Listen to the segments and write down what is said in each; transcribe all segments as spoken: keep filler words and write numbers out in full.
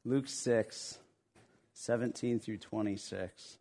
Luke six, seventeen through twenty-six.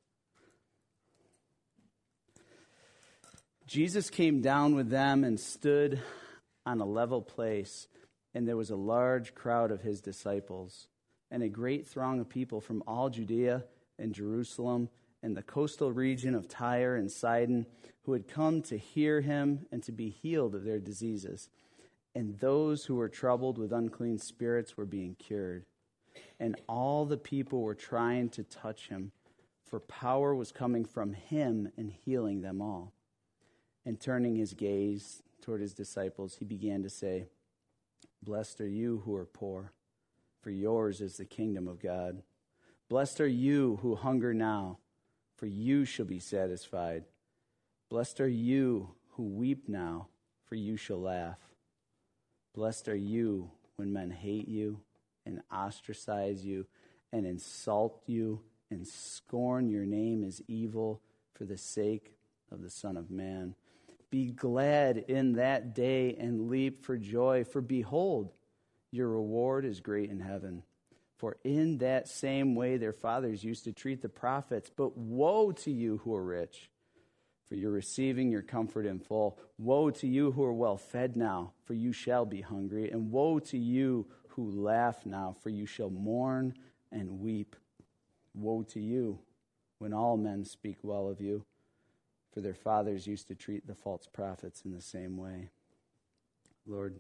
Jesus came down with them and stood on a level place, and there was a large crowd of his disciples, and a great throng of people from all Judea and Jerusalem and the coastal region of Tyre and Sidon, who had come to hear him and to be healed of their diseases. And those who were troubled with unclean spirits were being cured. And all the people were trying to touch him, for power was coming from him and healing them all. And turning his gaze toward his disciples, he began to say, "Blessed are you who are poor, for yours is the kingdom of God. Blessed are you who hunger now, for you shall be satisfied. Blessed are you who weep now, for you shall laugh. Blessed are you when men hate you and ostracize you and insult you and scorn your name as evil for the sake of the Son of Man. Be glad in that day and leap for joy, for behold, your reward is great in heaven. For in that same way their fathers used to treat the prophets. But woe to you who are rich, for you're receiving your comfort in full. Woe to you who are well fed now, for you shall be hungry. And woe to you who laugh now, for you shall mourn and weep. Woe to you when all men speak well of you, for their fathers used to treat the false prophets in the same way." Lord,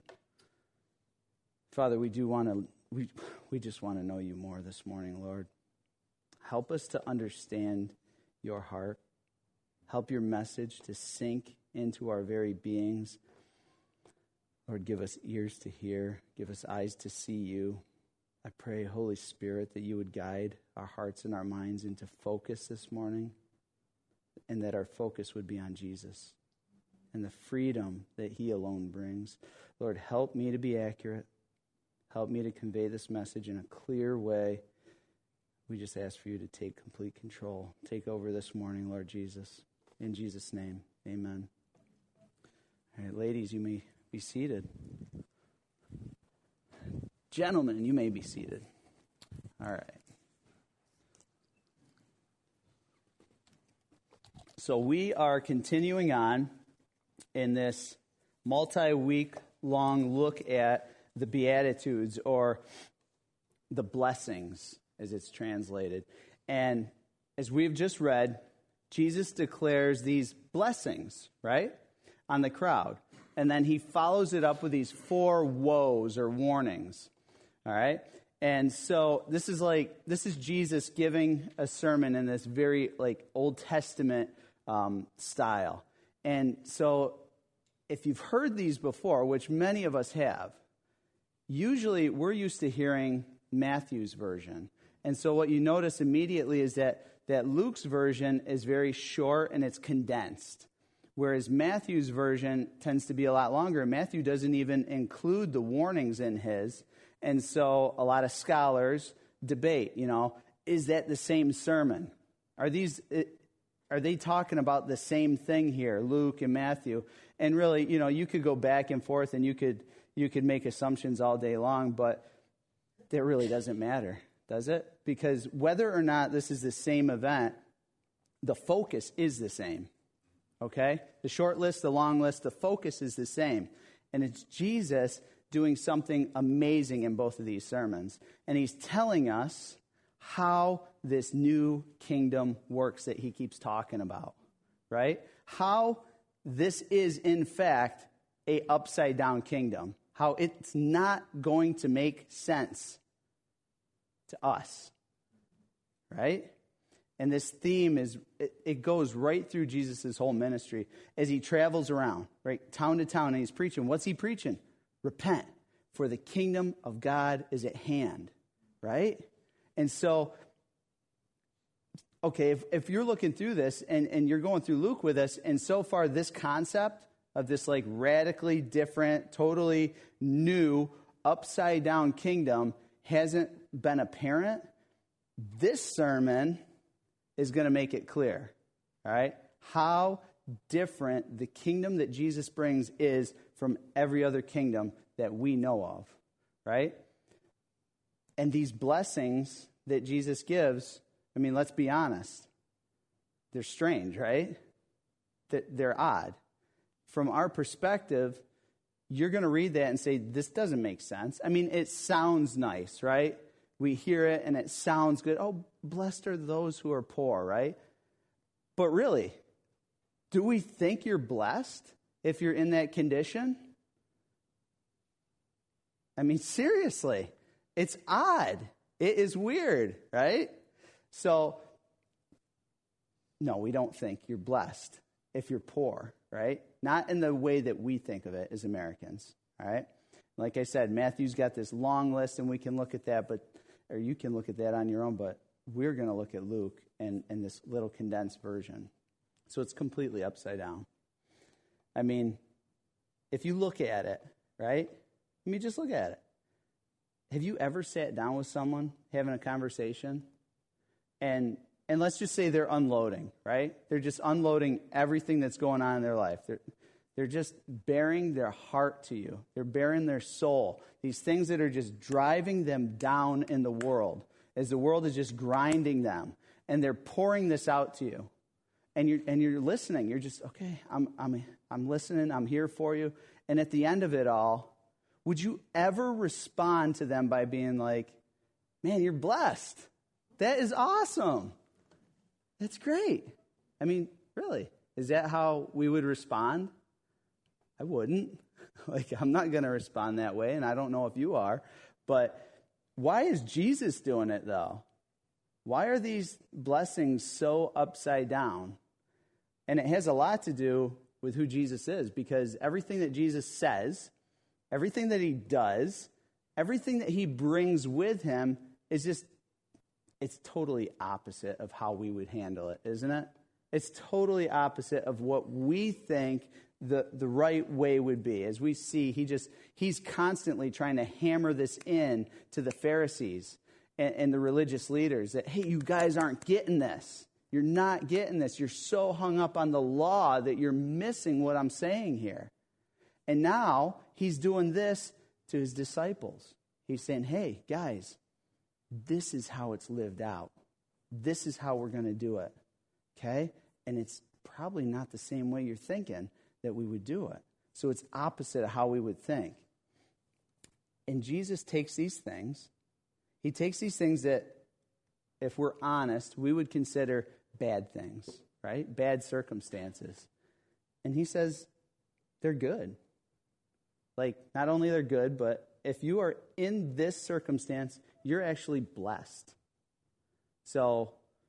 Father, we do want to, we, we just want to know you more this morning, Lord. Help us to understand your heart. Help your message to sink into our very beings. Lord, give us ears to hear. Give us eyes to see you. I pray, Holy Spirit, that you would guide our hearts and our minds into focus this morning, and that our focus would be on Jesus and the freedom that he alone brings. Lord, help me to be accurate. Help me to convey this message in a clear way. We just ask for you to take complete control. Take over this morning, Lord Jesus. In Jesus' name, amen. All right, ladies, you may be seated. Gentlemen, you may be seated. All right. So we are continuing on in this multi-week long look at the Beatitudes, or the blessings as it's translated. And as we've just read, Jesus declares these blessings, right, on the crowd. And then he follows it up with these four woes or warnings, all right? And so this is like, this is Jesus giving a sermon in this very like Old Testament um, style. And so if you've heard these before, which many of us have, usually we're used to hearing Matthew's version. And so what you notice immediately is that, that Luke's version is very short and it's condensed, whereas Matthew's version tends to be a lot longer. Matthew doesn't even include the warnings in his. And so a lot of scholars debate, you know, is that the same sermon? Are these, are they talking about the same thing here, Luke and Matthew? And really, you know, you could go back and forth and you could You could make assumptions all day long, but that really doesn't matter, does it? Because whether or not this is the same event, the focus is the same, okay? The short list, the long list, the focus is the same. And it's Jesus doing something amazing in both of these sermons. And he's telling us how this new kingdom works that he keeps talking about, right? How this is, in fact, a upside-down kingdom. How it's not going to make sense to us, right? And this theme is, it, it goes right through Jesus' whole ministry as he travels around, right, town to town, and he's preaching. What's he preaching? Repent, for the kingdom of God is at hand, right? And so, okay, if, if you're looking through this and, and you're going through Luke with us, and so far this concept of this like radically different, totally new, upside-down kingdom hasn't been apparent, this sermon is going to make it clear, all right, how different the kingdom that Jesus brings is from every other kingdom that we know of, right? And these blessings that Jesus gives, I mean, let's be honest. They're strange, right? They're odd. From our perspective, you're going to read that and say, this doesn't make sense. I mean, it sounds nice, right? We hear it and it sounds good. Oh, blessed are those who are poor, right? But really, do we think you're blessed if you're in that condition? I mean, seriously, it's odd. It is weird, right? So, no, we don't think you're blessed if you're poor, right? Not in the way that we think of it as Americans, all right? Like I said, Matthew's got this long list, and we can look at that, but or you can look at that on your own, but we're going to look at Luke and, and this little condensed version. So it's completely upside down. I mean, if you look at it, right? I mean, just look at it. Have you ever sat down with someone having a conversation and and let's just say they're unloading, right? They're just unloading everything that's going on in their life. They're, they're just bearing their heart to you. They're bearing their soul. These things that are just driving them down in the world as the world is just grinding them. And they're pouring this out to you. And you're, and you're listening. You're just, okay, I'm, I'm, I'm listening. I'm here for you. And at the end of it all, would you ever respond to them by being like, man, you're blessed. That is awesome. That's great. I mean, really, is that how we would respond? I wouldn't. Like, I'm not going to respond that way, and I don't know if you are. But why is Jesus doing it, though? Why are these blessings so upside down? And it has a lot to do with who Jesus is, because everything that Jesus says, everything that he does, everything that he brings with him is just, it's totally opposite of how we would handle it, isn't it? It's totally opposite of what we think the, the right way would be. As we see, he just he's constantly trying to hammer this in to the Pharisees and, and the religious leaders that, hey, you guys aren't getting this. You're not getting this. You're so hung up on the law that you're missing what I'm saying here. And now he's doing this to his disciples. He's saying, hey, guys, this is how it's lived out. This is how we're going to do it, okay? And it's probably not the same way you're thinking that we would do it. So it's opposite of how we would think. And Jesus takes these things. He takes these things that, if we're honest, we would consider bad things, right? Bad circumstances. And he says they're good. Like, not only they're good, but if you are in this circumstance, you're actually blessed. So,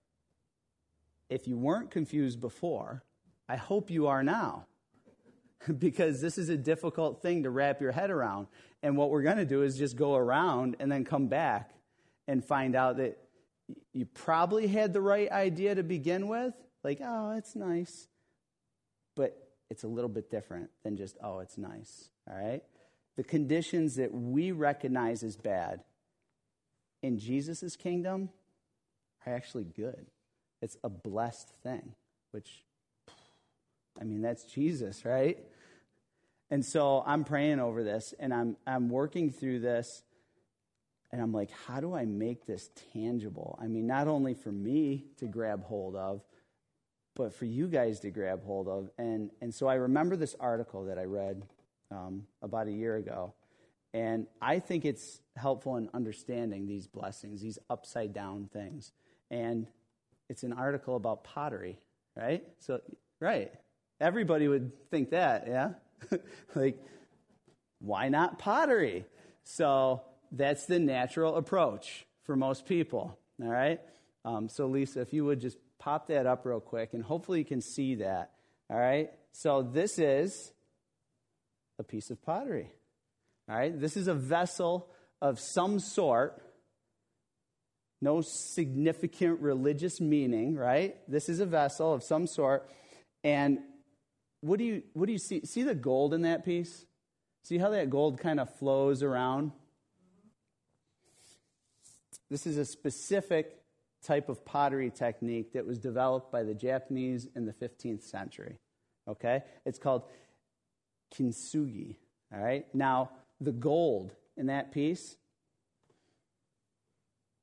if you weren't confused before, I hope you are now. Because this is a difficult thing to wrap your head around. And what we're going to do is just go around and then come back and find out that you probably had the right idea to begin with. Like, oh, it's nice. But it's a little bit different than just, oh, it's nice. All right? The conditions that we recognize as bad in Jesus' kingdom are actually good. It's a blessed thing, which, I mean, that's Jesus, right? And so I'm praying over this, and I'm I'm working through this, and I'm like, how do I make this tangible? I mean, not only for me to grab hold of, but for you guys to grab hold of. And, and so I remember this article that I read um, about a year ago, and I think it's helpful in understanding these blessings, these upside-down things. And it's an article about pottery, right? So, right. Everybody would think that, yeah? Like, why not pottery? So that's the natural approach for most people, all right? Um, so, Lisa, if you would just pop that up real quick, and hopefully you can see that, all right? So this is a piece of pottery, all right? This is a vessel of some sort, no significant religious meaning, right? This is a vessel of some sort, and what do you what do you see? See the gold in that piece? See how that gold kind of flows around? This is a specific type of pottery technique that was developed by the Japanese in the fifteenth century, okay? It's called kintsugi, all right? Now, the gold in that piece,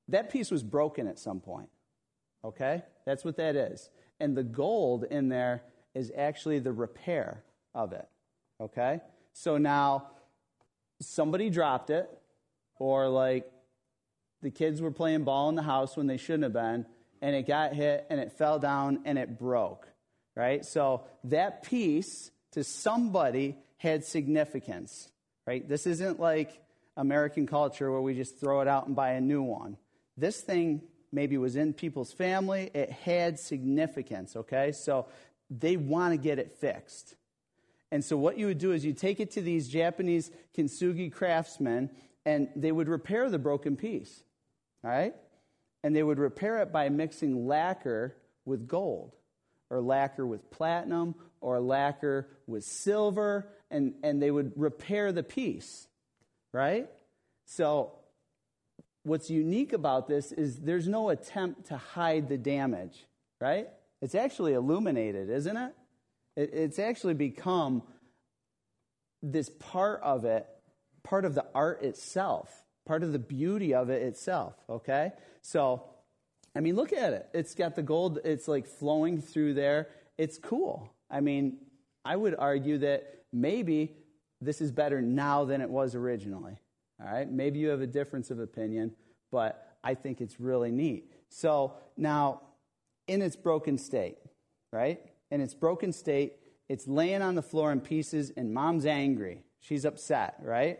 that piece was broken at some point. Okay? That's what that is. And the gold in there is actually the repair of it. Okay? So now somebody dropped it, or like the kids were playing ball in the house when they shouldn't have been, and it got hit and it fell down and it broke. Right? So that piece to somebody had significance. Right? This isn't like American culture where we just throw it out and buy a new one. This thing maybe was in people's family. It had significance, okay? So they want to get it fixed. And so what you would do is you take it to these Japanese kintsugi craftsmen, and they would repair the broken piece, all right? And they would repair it by mixing lacquer with gold, or lacquer with platinum, or lacquer with silver, and, and they would repair the piece, right? So what's unique about this is there's no attempt to hide the damage, right? It's actually illuminated, isn't it? it? It's actually become this part of it, part of the art itself, part of the beauty of it itself, okay? So, I mean, look at it. It's got the gold, it's like flowing through there. It's cool. I mean, I would argue that maybe this is better now than it was originally. All right, maybe you have a difference of opinion, but I think it's really neat. So now, in its broken state, right? In its broken state, it's laying on the floor in pieces, and mom's angry. She's upset, right?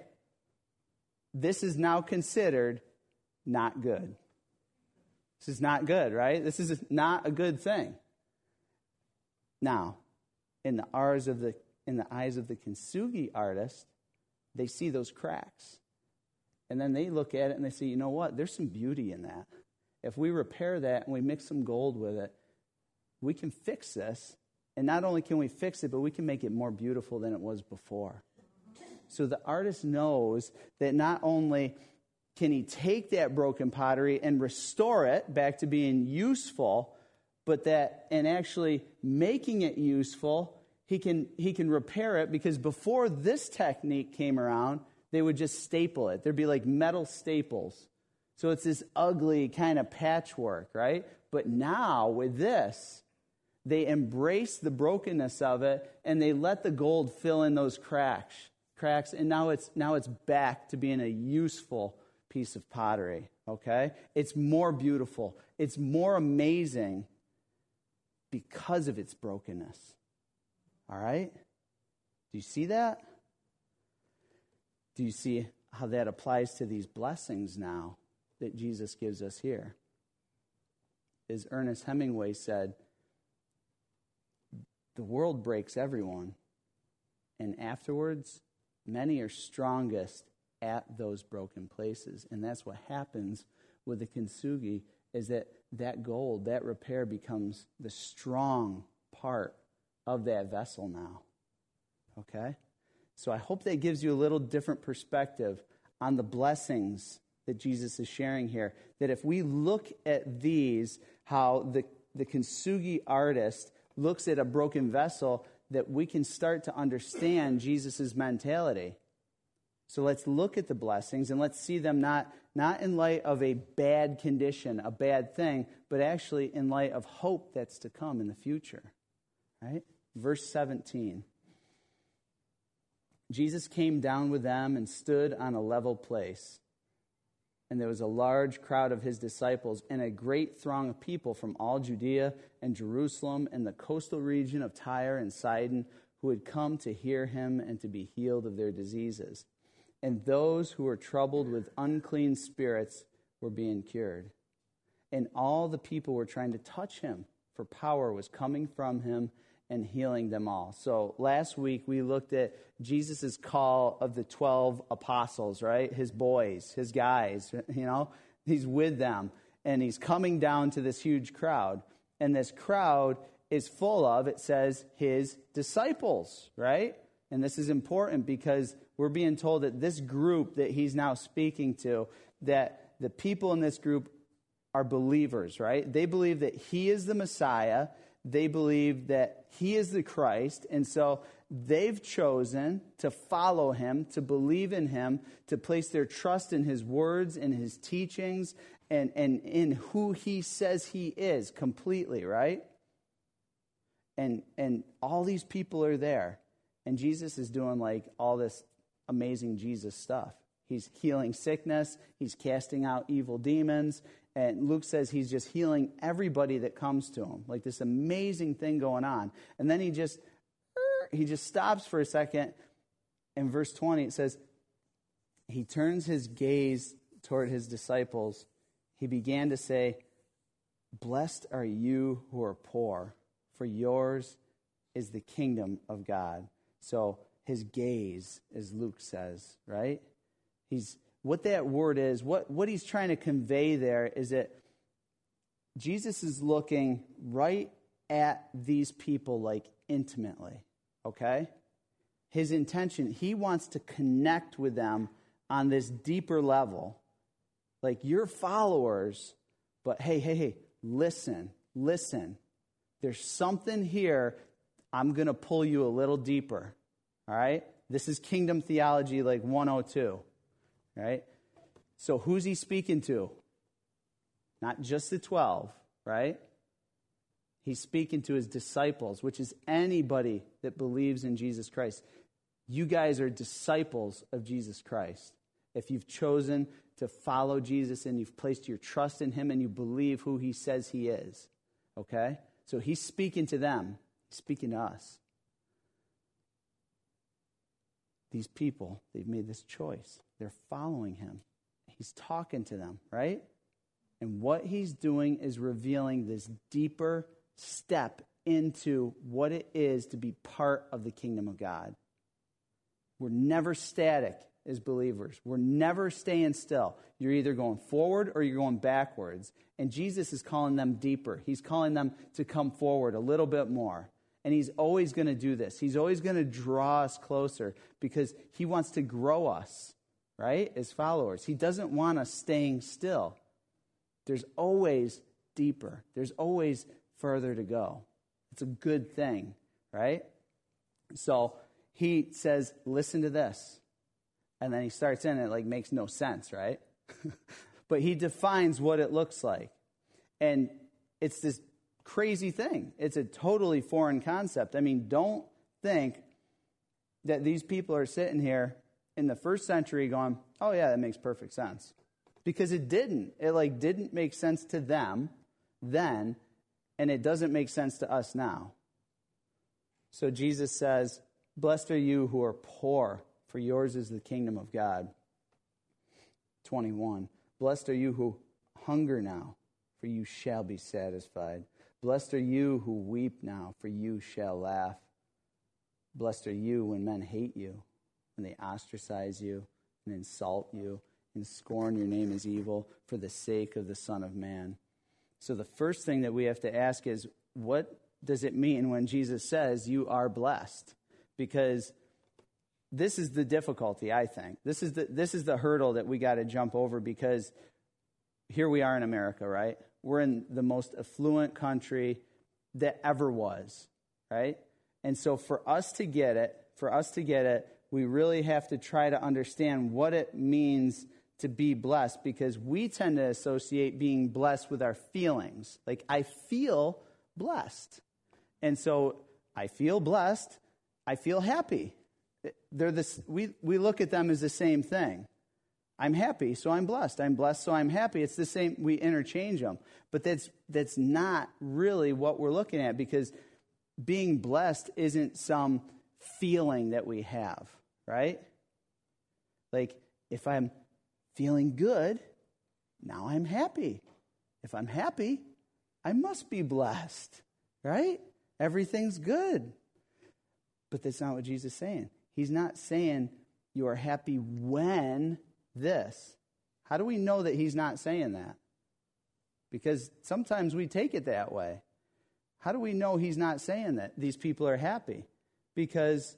This is now considered not good. This is not good, right? This is not a good thing. Now, in the eyes of the in the eyes of the kintsugi artist, they see those cracks. And then they look at it and they say, you know what? There's some beauty in that. If we repair that and we mix some gold with it, we can fix this. And not only can we fix it, but we can make it more beautiful than it was before. So the artist knows that not only can he take that broken pottery and restore it back to being useful, but that in actually making it useful, he can, he can repair it, because before this technique came around, they would just staple it. There'd be like metal staples. So it's this ugly kind of patchwork, right? But now with this, they embrace the brokenness of it, and they let the gold fill in those cracks. Cracks, and now it's now it's back to being a useful piece of pottery. Okay? It's more beautiful. It's more amazing because of its brokenness. All right? Do you see that? Do you see how that applies to these blessings now that Jesus gives us here? As Ernest Hemingway said, the world breaks everyone, and afterwards, many are strongest at those broken places. And that's what happens with the kintsugi, is that that gold, that repair becomes the strong part of that vessel now. Okay? So I hope that gives you a little different perspective on the blessings that Jesus is sharing here. That if we look at these, how the, the kintsugi artist looks at a broken vessel, that we can start to understand Jesus' mentality. So let's look at the blessings, and let's see them not, not in light of a bad condition, a bad thing, but actually in light of hope that's to come in the future. Right? Verse seventeen. Jesus came down with them and stood on a level place. And there was a large crowd of his disciples and a great throng of people from all Judea and Jerusalem and the coastal region of Tyre and Sidon, who had come to hear him and to be healed of their diseases. And those who were troubled with unclean spirits were being cured. And all the people were trying to touch him, for power was coming from him and healing them all. So last week we looked at Jesus' call of the twelve apostles, right? His boys, his guys, you know, he's with them, and he's coming down to this huge crowd. And this crowd is full of, it says, his disciples, right? And this is important because we're being told that this group that he's now speaking to, that the people in this group are believers, right? They believe that he is the Messiah. They believe that he is the Christ, and so they've chosen to follow him, to believe in him, to place their trust in his words and his teachings, and, and in who he says he is completely, right? And and all these people are there. And Jesus is doing like all this amazing Jesus stuff. He's healing sickness. He's casting out evil demons. And Luke says he's just healing everybody that comes to him. Like this amazing thing going on. And then he just, he just stops for a second. In verse twenty, it says, he turns his gaze toward his disciples. He began to say, blessed are you who are poor, for yours is the kingdom of God. So his gaze, as Luke says, right? He's what that word is, what, what he's trying to convey there is that Jesus is looking right at these people like intimately, okay? His intention, he wants to connect with them on this deeper level. Like you're followers, but hey, hey, hey, listen, listen. There's something here. I'm going to pull you a little deeper, all right? This is kingdom theology like one oh two, right? So who's he speaking to? Not just the twelve, right? He's speaking to his disciples, which is anybody that believes in Jesus Christ. You guys are disciples of Jesus Christ. If you've chosen to follow Jesus and you've placed your trust in him and you believe who he says he is, okay? So he's speaking to them. He's speaking to us. These people, they've made this choice. They're following him. He's talking to them, right? And what he's doing is revealing this deeper step into what it is to be part of the kingdom of God. We're never static as believers. We're never staying still. You're either going forward or you're going backwards. And Jesus is calling them deeper. He's calling them to come forward a little bit more. And he's always going to do this. He's always going to draw us closer because he wants to grow us, right, as followers. He doesn't want us staying still. There's always deeper. There's always further to go. It's a good thing, right? So he says, listen to this. And then he starts in, and it like makes no sense, right? But he defines what it looks like. And it's this crazy thing. It's a totally foreign concept. I mean, don't think that these people are sitting here in the first century going, oh yeah, that makes perfect sense. Because it didn't. It like didn't make sense to them then, and it doesn't make sense to us now. So Jesus says, blessed are you who are poor, for yours is the kingdom of God. twenty-one, blessed are you who hunger now, for you shall be satisfied. Blessed are you who weep now, for you shall laugh. Blessed are you when men hate you, when they ostracize you and insult you and scorn your name as evil for the sake of the Son of Man. So the first thing that we have to ask is, what does it mean when Jesus says you are blessed? Because this is the difficulty, I think. This is the this is the hurdle that we got to jump over, because here we are in America, right? We're in the most affluent country that ever was, right? And so for us to get it, for us to get it, we really have to try to understand what it means to be blessed, because we tend to associate being blessed with our feelings. Like, I feel blessed. And so I feel blessed, I feel happy. They're this, we, we look at them as the same thing. I'm happy, so I'm blessed. I'm blessed, so I'm happy. It's the same. We interchange them. But that's that's not really what we're looking at, because being blessed isn't some feeling that we have, right? Like, if I'm feeling good, now I'm happy. If I'm happy, I must be blessed, right? Everything's good. But that's not what Jesus is saying. He's not saying you are happy when this. How do we know that he's not saying that? Because sometimes we take it that way. How do we know he's not saying that these people are happy? Because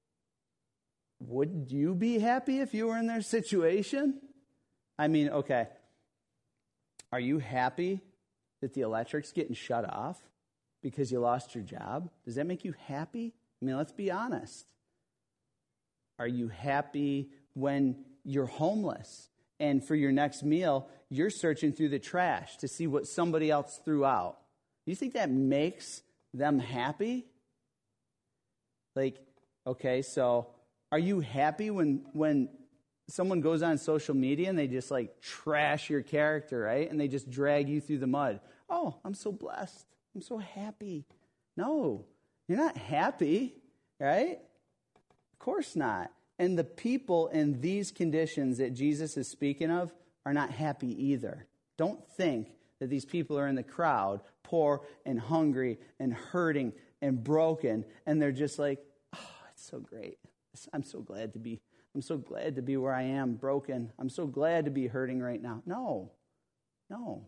would you be happy if you were in their situation? I mean, okay, are you happy that the electric's getting shut off because you lost your job? Does that make you happy? I mean, let's be honest. Are you happy when you're homeless and for your next meal, you're searching through the trash to see what somebody else threw out. You think that makes them happy? Like, okay, so are you happy when when someone goes on social media and they just like trash your character, right? And they just drag you through the mud. Oh, I'm so blessed. I'm so happy. No, you're not happy, right? Of course not. And the people in these conditions that Jesus is speaking of are not happy either. Don't think that these people are in the crowd, poor and hungry and hurting and broken, and they're just like, oh, it's so great. I'm so glad to be, I'm so glad to be where I am, broken. I'm so glad to be hurting right now. No, no.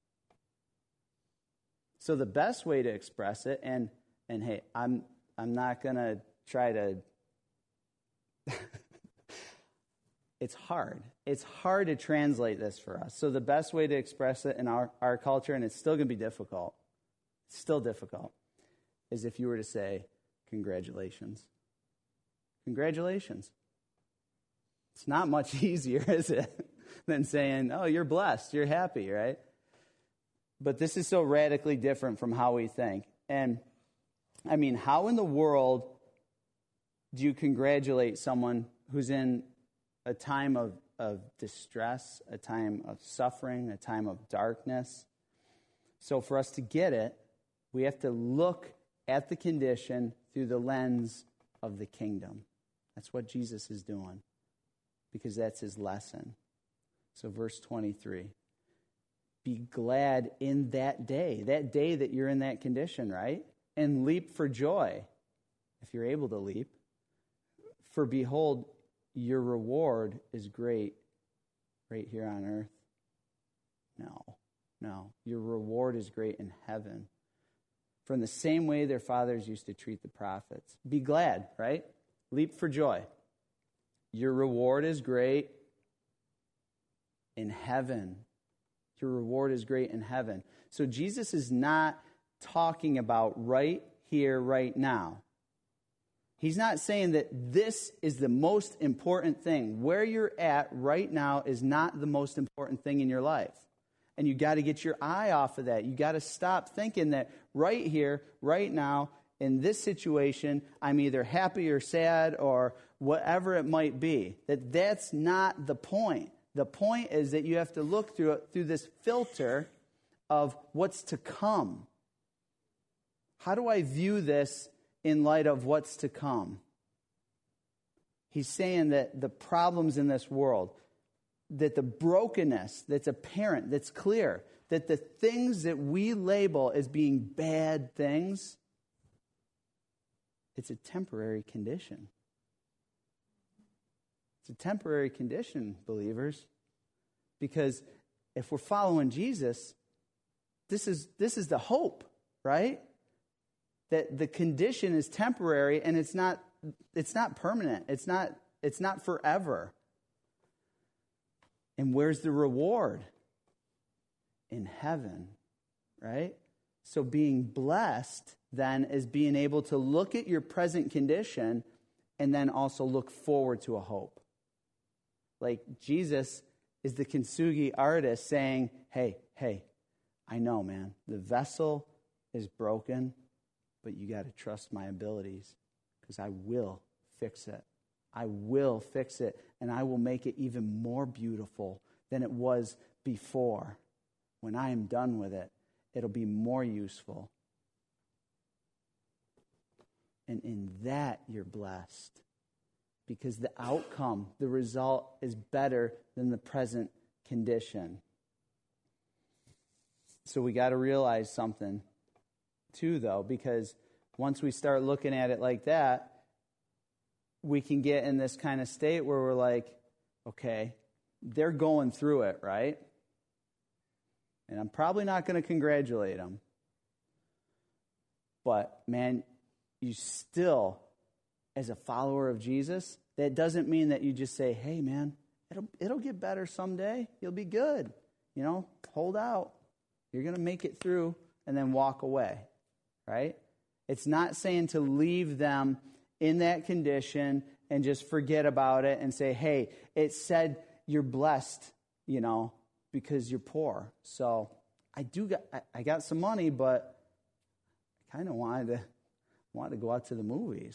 So the best way to express it, and and hey, I'm I'm not gonna try to. It's hard. It's hard to translate this for us. So the best way to express it in our, our culture, and it's still going to be difficult, it's still difficult, is if you were to say, congratulations. Congratulations. It's not much easier, is it, than saying, oh, you're blessed, you're happy, right? But this is so radically different from how we think. And, I mean, how in the world do you congratulate someone who's in a time of, of distress, a time of suffering, a time of darkness? So for us to get it, we have to look at the condition through the lens of the kingdom. That's what Jesus is doing, because that's his lesson. So verse twenty-three, be glad in that day, that day that you're in that condition, right? And leap for joy, if you're able to leap. For behold, your reward is great right here on earth. No, no. Your reward is great in heaven. For in the same way their fathers used to treat the prophets. Be glad, right? Leap for joy. Your reward is great in heaven. Your reward is great in heaven. So Jesus is not talking about right here, right now. He's not saying that this is the most important thing. Where you're at right now is not the most important thing in your life. And you got to get your eye off of that. You got to stop thinking that right here, right now, in this situation, I'm either happy or sad or whatever it might be. That that's not the point. The point is that you have to look through it, through this filter of what's to come. How do I view this in light of what's to come? He's saying that the problems in this world, that the brokenness that's apparent, that's clear, that the things that we label as being bad things, it's a temporary condition. It's a temporary condition, believers, because if we're following Jesus, this is this is the hope, right? That the condition is temporary and it's not it's not permanent. It's not it's not forever. And where's the reward? In heaven, right? So being blessed then is being able to look at your present condition and then also look forward to a hope. Like Jesus is the kintsugi artist saying, hey, hey, I know, man, the vessel is broken, but you got to trust my abilities because I will fix it. I will fix it, and I will make it even more beautiful than it was before. When I am done with it, it'll be more useful. And in that, you're blessed because the outcome, the result is better than the present condition. So we got to realize something too, though, because once we start looking at it like that, we can get in this kind of state where we're like, okay, they're going through it, right? And I'm probably not going to congratulate them. But, man, you still, as a follower of Jesus, that doesn't mean that you just say, hey, man, it'll it'll get better someday. You'll be good. You know, hold out. You're going to make it through and then walk away, right? It's not saying to leave them in that condition and just forget about it and say, hey, it said you're blessed you know, because you're poor. So I do got, I, I got some money, but I kind of wanted to, wanted to go out to the movies.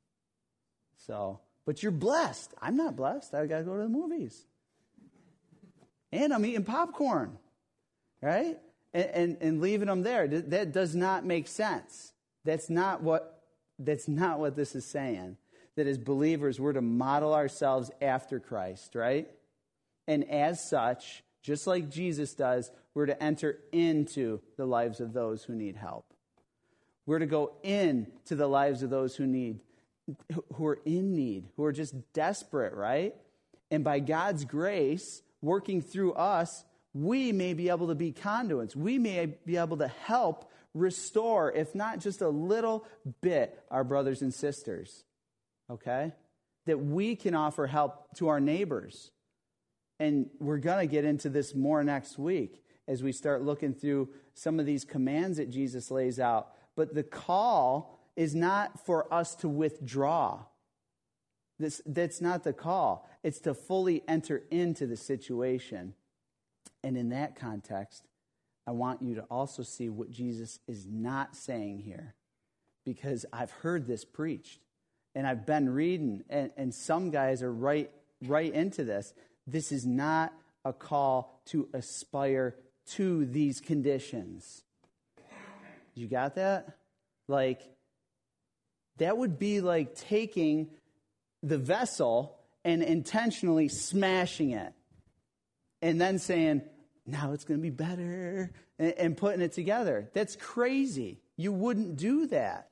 So, but you're blessed. I'm not blessed. I got to go to the movies. And I'm eating popcorn, right? And, and, and leaving them there. That does not make sense. That's not what, that's not what this is saying. That as believers, we're to model ourselves after Christ, right? And as such, just like Jesus does, we're to enter into the lives of those who need help. We're to go into the lives of those who need, who are in need, who are just desperate, right? And by God's grace, working through us, we may be able to be conduits. We may be able to help restore, if not just a little bit, our brothers and sisters. Okay? That we can offer help to our neighbors. And we're going to get into this more next week as we start looking through some of these commands that Jesus lays out. But the call is not for us to withdraw. This, that's not the call. It's to fully enter into the situation. And in that context, I want you to also see what Jesus is not saying here. Because I've heard this preached. And I've been reading, and, and some guys are right, right into this. This is not a call to aspire to these conditions. You got that? Like, that would be like taking the vessel and intentionally smashing it. And then saying, now it's going to be better, and, and putting it together. That's crazy. You wouldn't do that.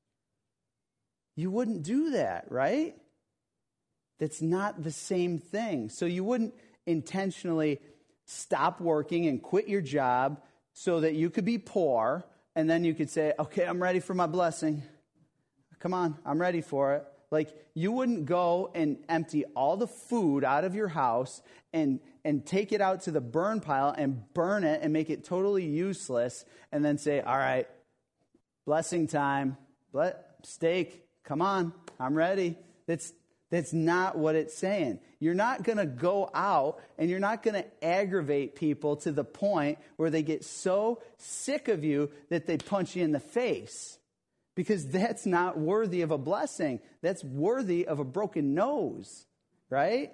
You wouldn't do that, right? That's not the same thing. So you wouldn't intentionally stop working and quit your job so that you could be poor, and then you could say, okay, I'm ready for my blessing. Come on, I'm ready for it. Like, you wouldn't go and empty all the food out of your house and, and take it out to the burn pile and burn it and make it totally useless and then say, all right, blessing time, ble- steak, come on, I'm ready. That's, that's not what it's saying. You're not going to go out and you're not going to aggravate people to the point where they get so sick of you that they punch you in the face. Because that's not worthy of a blessing. That's worthy of a broken nose, right?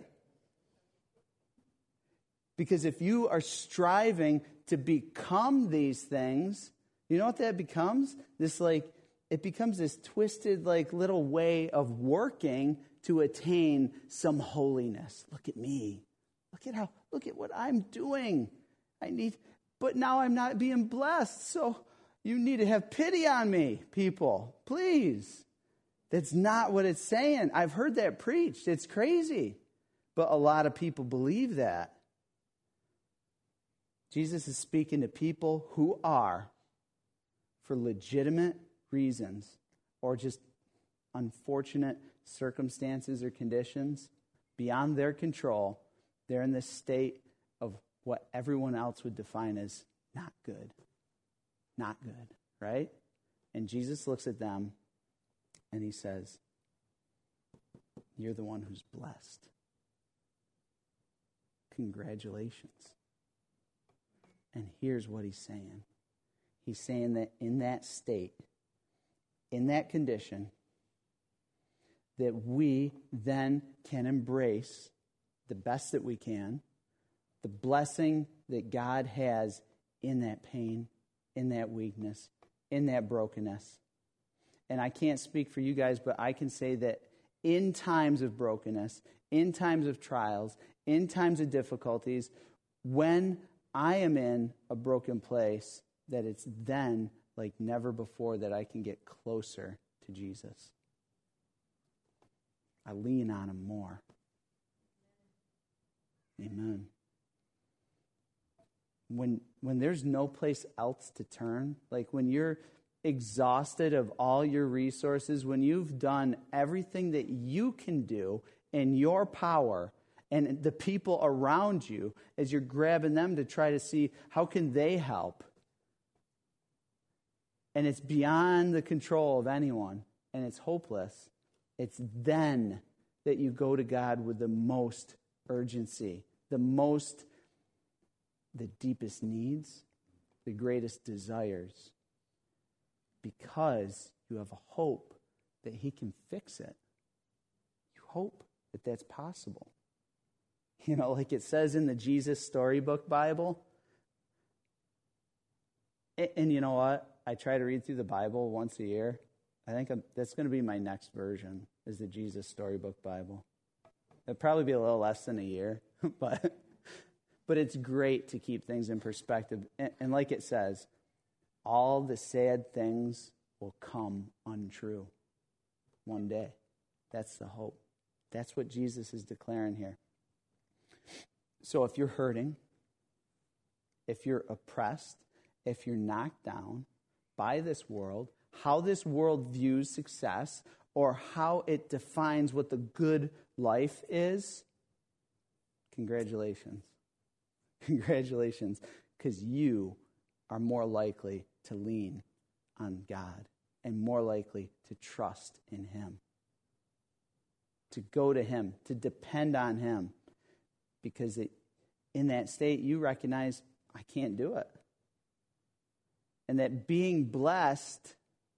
Because if you are striving to become these things, you know what that becomes? This like, it becomes this twisted like little way of working to attain some holiness. Look at me. Look at how, look at what I'm doing. I need, but now I'm not being blessed, so you need to have pity on me, people. Please. That's not what it's saying. I've heard that preached. It's crazy. But a lot of people believe that. Jesus is speaking to people who are, for legitimate reasons, or just unfortunate circumstances or conditions beyond their control, they're in this state of what everyone else would define as not good. Not good, right? And Jesus looks at them and he says, you're the one who's blessed. Congratulations. And here's what he's saying. He's saying that in that state, in that condition, that we then can embrace the best that we can, the blessing that God has in that pain, in that weakness, in that brokenness. And I can't speak for you guys, but I can say that in times of brokenness, in times of trials, in times of difficulties, when I am in a broken place, that it's then like never before that I can get closer to Jesus. I lean on him more. Amen. When when there's no place else to turn, like when you're exhausted of all your resources, when you've done everything that you can do in your power, and the people around you, as you're grabbing them to try to see how can they help, and it's beyond the control of anyone, and it's hopeless, it's then that you go to God with the most urgency, the most the deepest needs, the greatest desires, because you have a hope that he can fix it. You hope that that's possible. You know, like it says in the Jesus Storybook Bible. And, and you know what? I try to read through the Bible once a year. I think I'm, that's going to be my next version, is the Jesus Storybook Bible. It'll probably be a little less than a year, but but it's great to keep things in perspective. And, and like it says, all the sad things will come untrue one day. That's the hope. That's what Jesus is declaring here. So if you're hurting, if you're oppressed, if you're knocked down by this world, how this world views success, or how it defines what the good life is, congratulations. Congratulations, because you are more likely to lean on God and more likely to trust in him, to go to him, to depend on him, because it, in that state you recognize, I can't do it. And that being blessed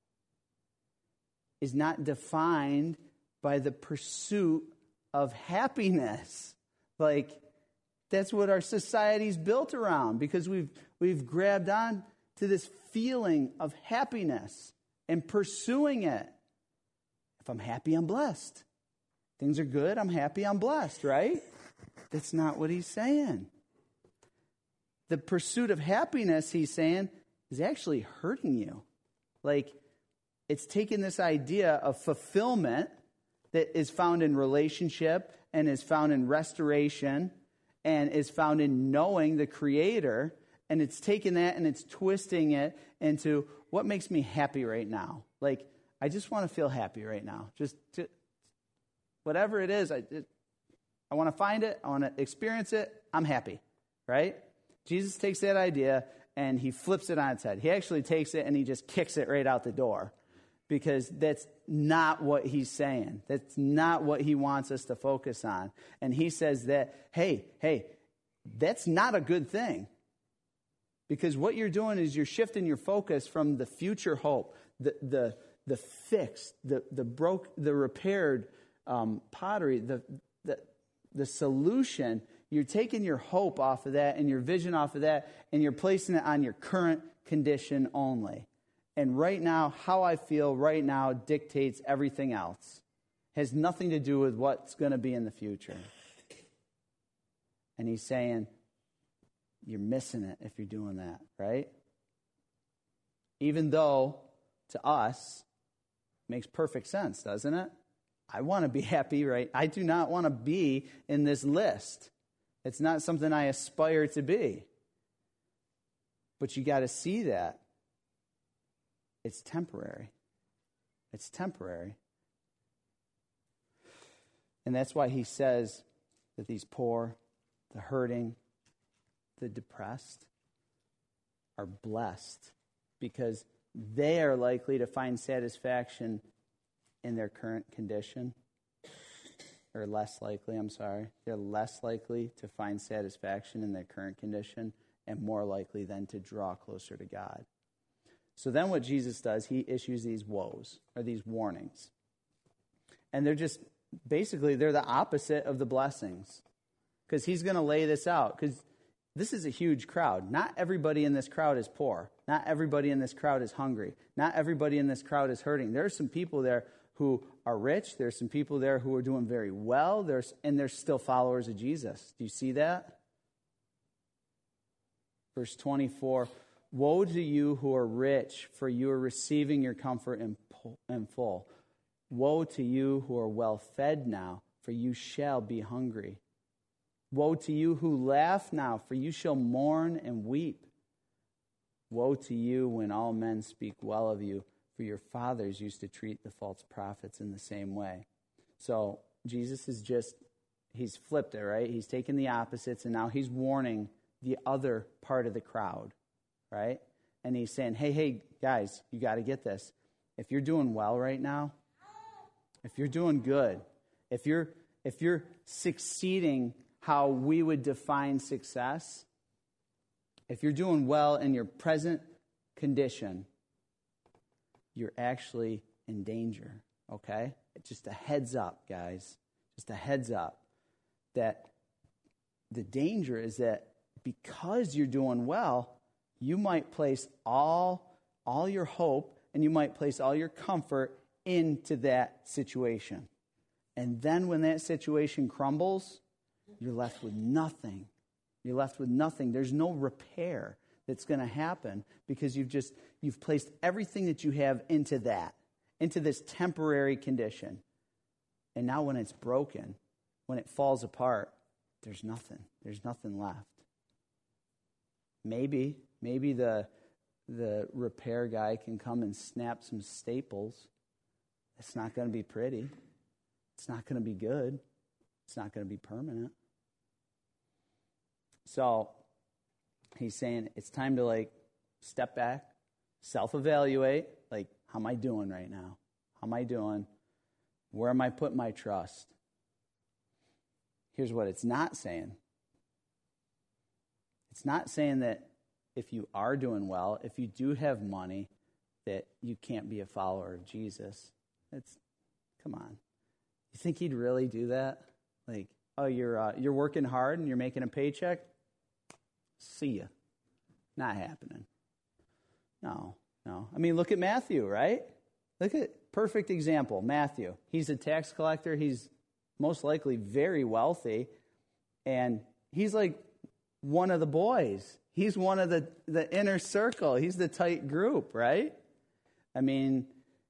is not defined by the pursuit of happiness. Like, that's what our society's built around, because we've we've grabbed on to this feeling of happiness and pursuing it. If I'm happy, I'm blessed. Things are good, I'm happy, I'm blessed, right? That's not what he's saying. The pursuit of happiness, he's saying, is actually hurting you. Like, it's taken this idea of fulfillment that is found in relationship and is found in restoration and is found in knowing the Creator, and it's taken that and it's twisting it into what makes me happy right now. Like, I just want to feel happy right now. Just to, whatever it is, I, it, I want to find it, I want to experience it, I'm happy, right? Jesus takes that idea and he flips it on its head. He actually takes it and he just kicks it right out the door, because that's not what he's saying. That's not what he wants us to focus on. And he says that, hey, hey, that's not a good thing. Because what you're doing is you're shifting your focus from the future hope, the the the fixed, the the broke, the repaired um, pottery, the the the solution. You're taking your hope off of that and your vision off of that, and you're placing it on your current condition only. And right now, how I feel right now dictates everything else. Has nothing to do with what's going to be in the future. And he's saying, you're missing it if you're doing that, right? Even though, to us, it makes perfect sense, doesn't it? I want to be happy, right? I do not want to be in this list. It's not something I aspire to be. But you got to see that. It's temporary. It's temporary. And that's why he says that these poor, the hurting, the depressed are blessed, because they are likely to find satisfaction in their current condition. Or less likely, I'm sorry. They're less likely to find satisfaction in their current condition and more likely then to draw closer to God. So then what Jesus does, he issues these woes, or these warnings. And they're just, basically, they're the opposite of the blessings. Because he's going to lay this out. Because this is a huge crowd. Not everybody in this crowd is poor. Not everybody in this crowd is hungry. Not everybody in this crowd is hurting. There are some people there who are rich. There's some people there who are doing very well. There's, and they're still followers of Jesus. Do you see that? Verse twenty-four, woe to you who are rich, for you are receiving your comfort in, in full. Woe to you who are well fed now, for you shall be hungry. Woe to you who laugh now, for you shall mourn and weep. Woe to you when all men speak well of you, for your fathers used to treat the false prophets in the same way. So Jesus is just, he's flipped it, right? He's taken the opposites, and now he's warning the other part of the crowd, right? And he's saying, hey, hey, guys, you got to get this. If you're doing well right now, if you're doing good, if you're if you're succeeding how we would define success, if you're doing well in your present condition, you're actually in danger, okay? Just a heads up, guys. Just a heads up that the danger is that because you're doing well, you might place all, all your hope and you might place all your comfort into that situation. And then when that situation crumbles, you're left with nothing. You're left with nothing. There's no repair that's going to happen because you've just, you've placed everything that you have into that, into this temporary condition. And now when it's broken, when it falls apart, there's nothing. There's nothing left. Maybe, maybe the, the repair guy can come and snap some staples. It's not going to be pretty. It's not going to be good. It's not going to be permanent. So he's saying it's time to like step back, self-evaluate, like how am I doing right now? How am I doing? Where am I putting my trust? Here's what it's not saying. It's not saying that if you are doing well, if you do have money, that you can't be a follower of Jesus. It's, come on. You think he'd really do that? Like, oh, you're uh, you're working hard and you're making a paycheck? See ya. Not happening. No, no. I mean, look at Matthew, right? Look at perfect example, Matthew. He's a tax collector. He's most likely very wealthy. And he's like one of the boys. He's one of the, the inner circle. He's the tight group, right? I mean,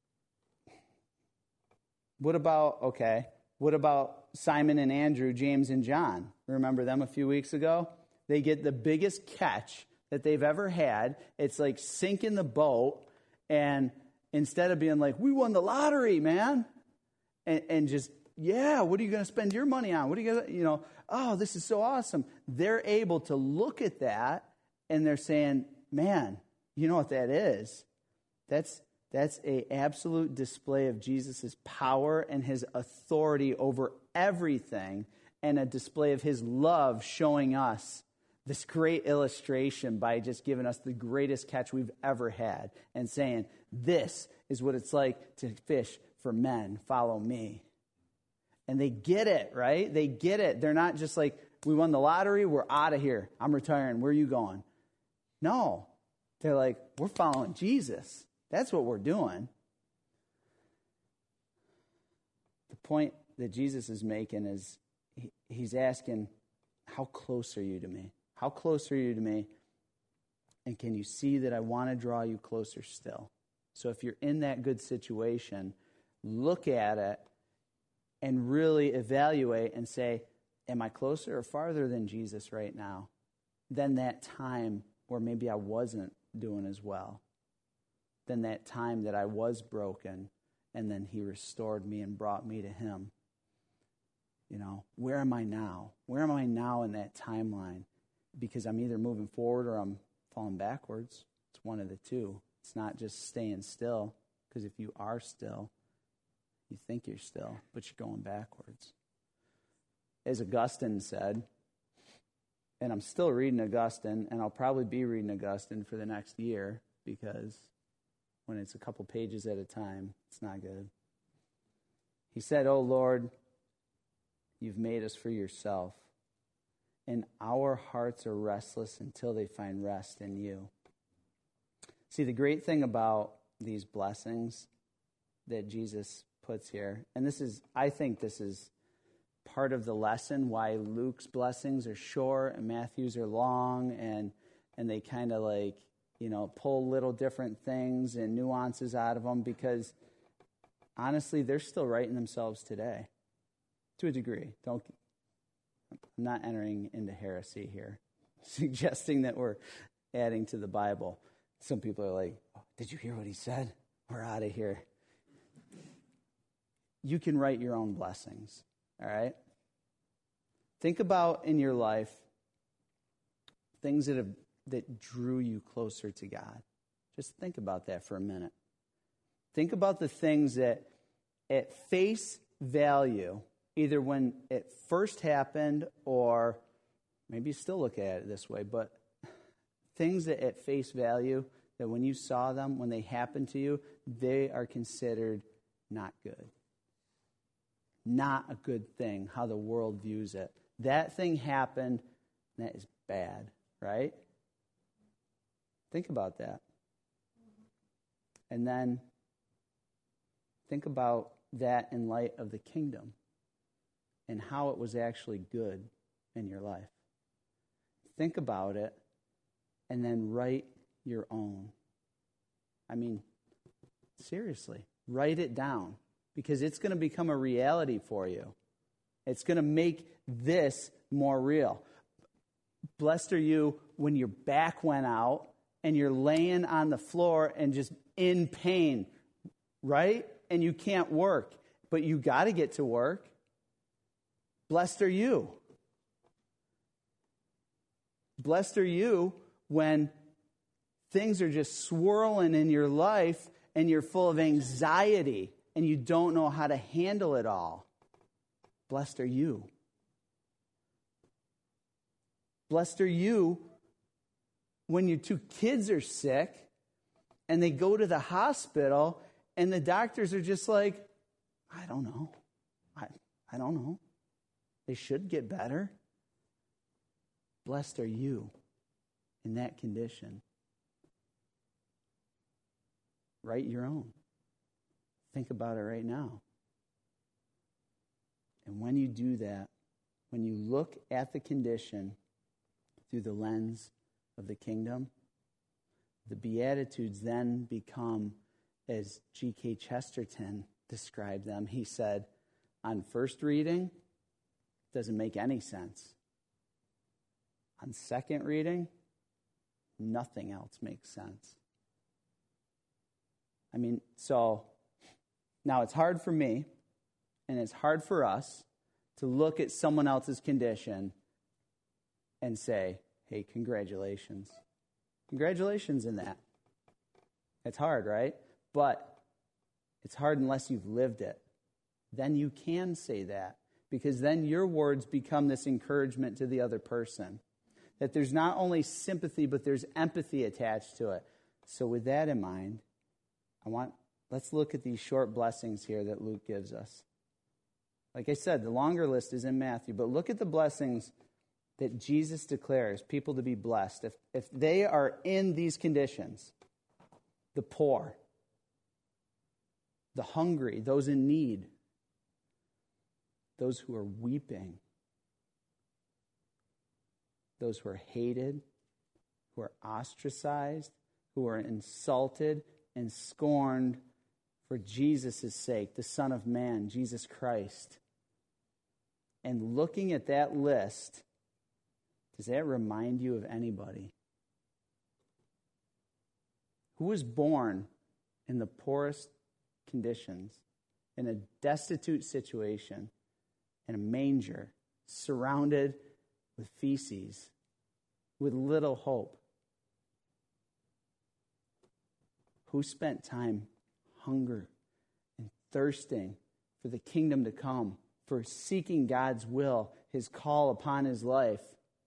what about, okay, what about Simon and Andrew, James and John? Remember them a few weeks ago? They get the biggest catch that they've ever had. It's like sinking the boat, and instead of being like, we won the lottery, man, and, and just, yeah, what are you going to spend your money on? What are you going to, you know, oh, this is so awesome. They're able to look at that, and they're saying, man, you know what that is? That's that's a absolute display of Jesus' power and his authority over everything, and a display of his love showing us this great illustration by just giving us the greatest catch we've ever had and saying, this is what it's like to fish for men. Follow me. And they get it, right? They get it. They're not just like, we won the lottery, we're out of here. I'm retiring. Where are you going? No. They're like, we're following Jesus. That's what we're doing. The point that Jesus is making is he, he's asking, how close are you to me? How close are you to me? And can you see that I want to draw you closer still? So if you're in that good situation, look at it and really evaluate and say, am I closer or farther than Jesus right now? Than that time where maybe I wasn't doing as well. Than that time that I was broken and then he restored me and brought me to him. You know, where am I now? Where am I now in that timeline? Because I'm either moving forward or I'm falling backwards. It's one of the two. It's not just staying still, because if you are still, you think you're still, but you're going backwards. As Augustine said, and I'm still reading Augustine, and I'll probably be reading Augustine for the next year, because when it's a couple pages at a time, it's not good. He said, "O Lord, you've made us for yourself, and our hearts are restless until they find rest in you." See, the great thing about these blessings that Jesus puts here, and this is, I think this is part of the lesson why Luke's blessings are short and Matthew's are long, and and they kind of like, you know, pull little different things and nuances out of them, because honestly, they're still writing themselves today, to a degree. Don't, I'm not entering into heresy here, suggesting that we're adding to the Bible. Some people are like, oh, did you hear what he said? We're out of here. You can write your own blessings, all right? Think about in your life things that have that drew you closer to God. Just think about that for a minute. Think about the things that at face value, either when it first happened or maybe you still look at it this way, but things that at face value, that when you saw them, when they happen to you, they are considered not good. Not a good thing, how the world views it. That thing happened, and that is bad, right? Think about that. And then think about that in light of the kingdom and how it was actually good in your life. Think about it and then write your own. I mean, seriously, write it down because it's going to become a reality for you. It's going to make this more real. Blessed are you when your back went out and you're laying on the floor and just in pain, right? And you can't work, but you got to get to work. Blessed are you. Blessed are you when things are just swirling in your life and you're full of anxiety and you don't know how to handle it all. Blessed are you. Blessed are you when your two kids are sick and they go to the hospital and the doctors are just like, I don't know. I, I don't know. They should get better. Blessed are you in that condition. Write your own. Think about it right now. And when you do that, when you look at the condition through the lens of the kingdom, the Beatitudes then become, as G K Chesterton described them, he said, on first reading, doesn't make any sense. On second reading, nothing else makes sense. I mean, so now it's hard for me, and it's hard for us to look at someone else's condition and say, hey, congratulations. Congratulations in that. It's hard, right? But it's hard unless you've lived it. Then you can say that, because then your words become this encouragement to the other person. That there's not only sympathy, but there's empathy attached to it. So with that in mind, I want let's look at these short blessings here that Luke gives us. Like I said, the longer list is in Matthew, but look at the blessings that Jesus declares people to be blessed. If, if they are in these conditions, the poor, the hungry, those in need, those who are weeping, those who are hated, who are ostracized, who are insulted and scorned for Jesus' sake, the Son of Man, Jesus Christ. And looking at that list, does that remind you of anybody? Who was born in the poorest conditions, in a destitute situation, in a manger, surrounded with feces, with little hope? Who spent time hunger and thirsting for the kingdom to come, for seeking God's will, his call upon his life?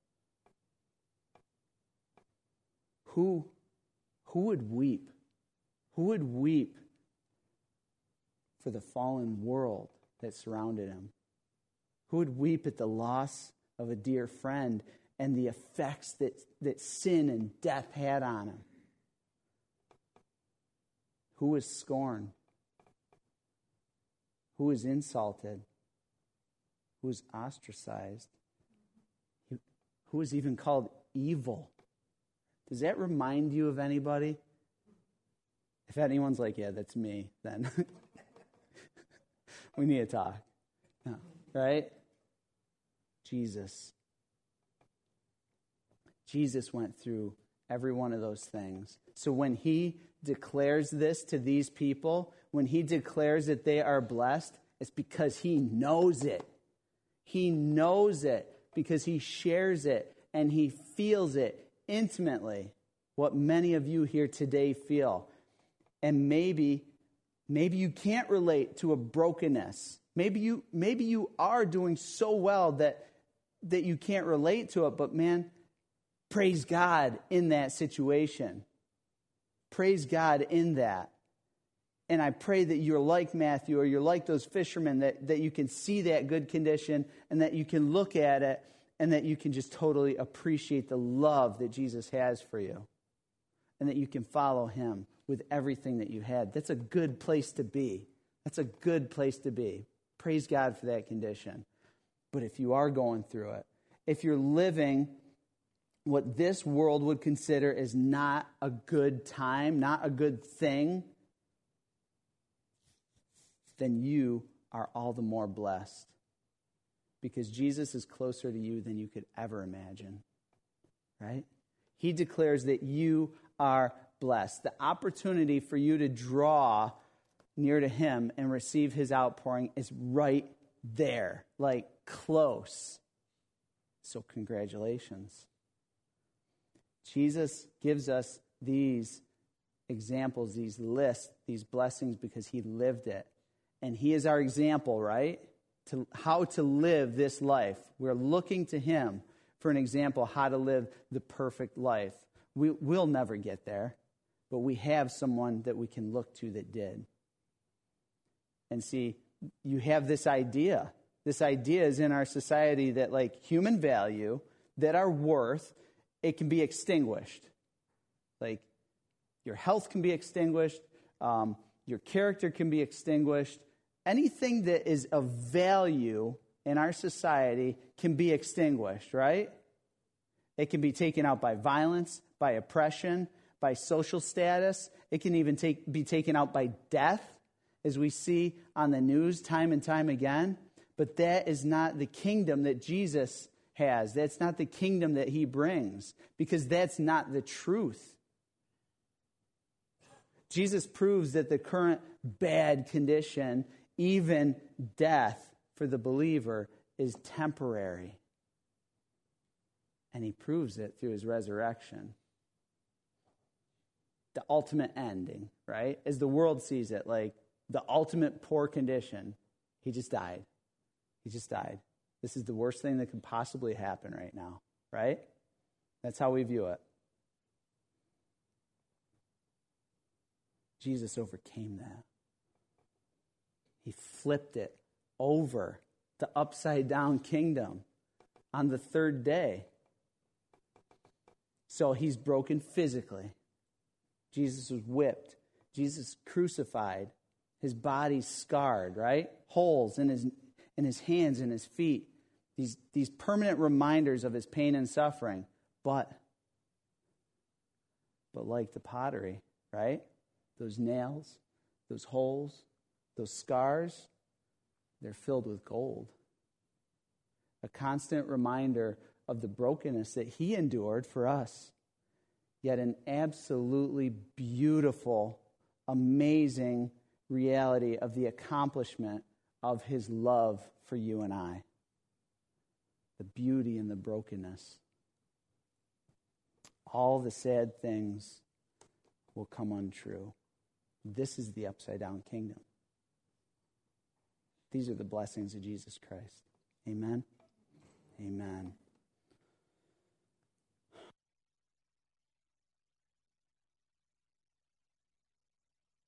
Who, who would weep? Who would weep for the fallen world that surrounded him? Who would weep at the loss of a dear friend and the effects that, that sin and death had on him? Who was scorned? Who was insulted? Who was ostracized? Who was even called evil? Does that remind you of anybody? If anyone's like, yeah, that's me, then we need to talk. No, right? Jesus. Jesus went through every one of those things. So when he declares this to these people, when he declares that they are blessed, it's because he knows it. He knows it because he shares it and he feels it intimately, what many of you here today feel. And maybe, maybe you can't relate to a brokenness. Maybe you, maybe you are doing so well that, that you can't relate to it, but man, praise God in that situation. Praise God in that. And I pray that you're like Matthew, or you're like those fishermen, that, that you can see that good condition and that you can look at it and that you can just totally appreciate the love that Jesus has for you and that you can follow him with everything that you had. That's a good place to be. That's a good place to be. Praise God for that condition. But if you are going through it, if you're living what this world would consider is not a good time, not a good thing, then you are all the more blessed, because Jesus is closer to you than you could ever imagine, right? He declares that you are blessed. The opportunity for you to draw near to him and receive his outpouring is right there, like close. So congratulations. Jesus gives us these examples, these lists, these blessings because he lived it. And he is our example, right? To how to live this life. We're looking to him for an example how to live the perfect life. We, we'll never get there, but we have someone that we can look to that did. And see, you have this idea. This idea is in our society that, like, human value, that our worth, it can be extinguished. Like, your health can be extinguished. Um, your character can be extinguished. Anything that is of value in our society can be extinguished, right? It can be taken out by violence, by oppression, by social status. It can even take, be taken out by death, as we see on the news time and time again. But that is not the kingdom that Jesus has. That's not the kingdom that he brings, because that's not the truth. Jesus proves that the current bad condition, even death for the believer, is temporary. And he proves it through his resurrection. The ultimate ending, right? As the world sees it, like the ultimate poor condition, he just died. He just died. This is the worst thing that could possibly happen right now, right? That's how we view it. Jesus overcame that. He flipped it over, the upside down kingdom, on the third day. So he's broken physically. Jesus was whipped. Jesus crucified. His body's scarred, right? Holes in his in his hands and his feet. These, these permanent reminders of his pain and suffering. But, but like the pottery, right? Those nails, those holes, those scars, they're filled with gold. A constant reminder of the brokenness that he endured for us. Yet an absolutely beautiful, amazing reality of the accomplishment of his love for you and I. The beauty and the brokenness. All the sad things will come untrue. This is the upside down kingdom. These are the blessings of Jesus Christ. Amen. Amen.